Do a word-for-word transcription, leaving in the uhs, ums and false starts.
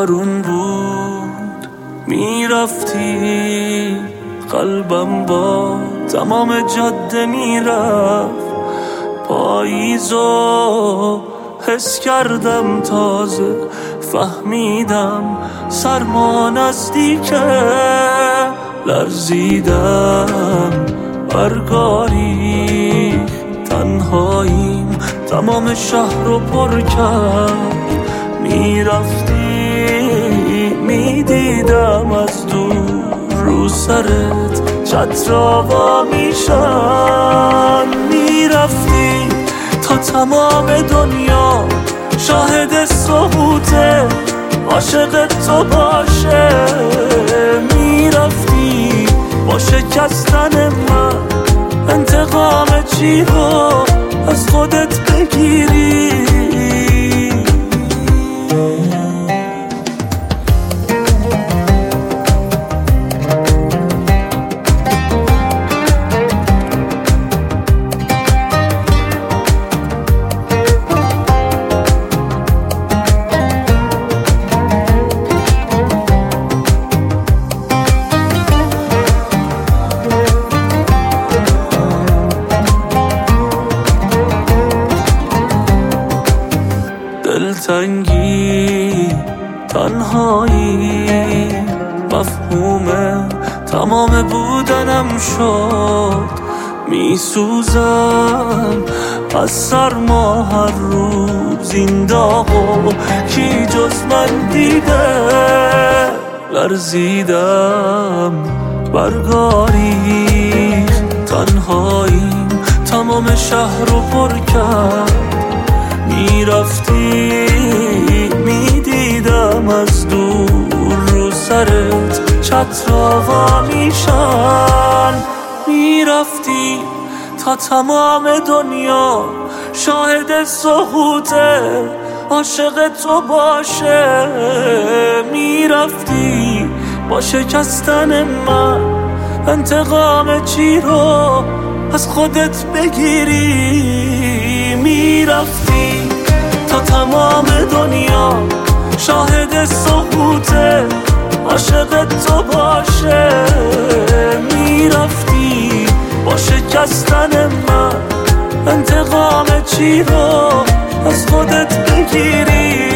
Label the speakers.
Speaker 1: بارون بود میرفتی، قلبم با تمام جاده میرفت. پاییزو حس کردم تازه، فهمیدم سرما نزدیکه. لرزیدم برگاری، تنهاییم تمام شهر رو پر کرد. میرفتی میدیدم از دور رو سرت چترا وا میشن. میرفتی تا تمام دنیا شاهد سقوطه، عاشق تو باشه. میرفتی با شکستن من انتقام چی رو از خودت بگیری. دلتنگی تنهایی مفهوم تمام بودنم شد. میسوزم از سرما هر روز این داغو کی جز من دیده. لرزیدم برگاری، تنهاییم تمام شهر رو پر کرد. میرفتی میدیدم از دور رو سرت چترا وا میشن. میرفتی تا تمام دنیا شاهد سقوطه، عاشق تو باشه. میرفتی با شکستن من انتقام چی رو از خودت بگیری. میرفتی تا تمام دنیا شاهد سقوطه، عاشق تو باشه. میرفتی با شکستن من انتقام چی رو از خودت بگیری.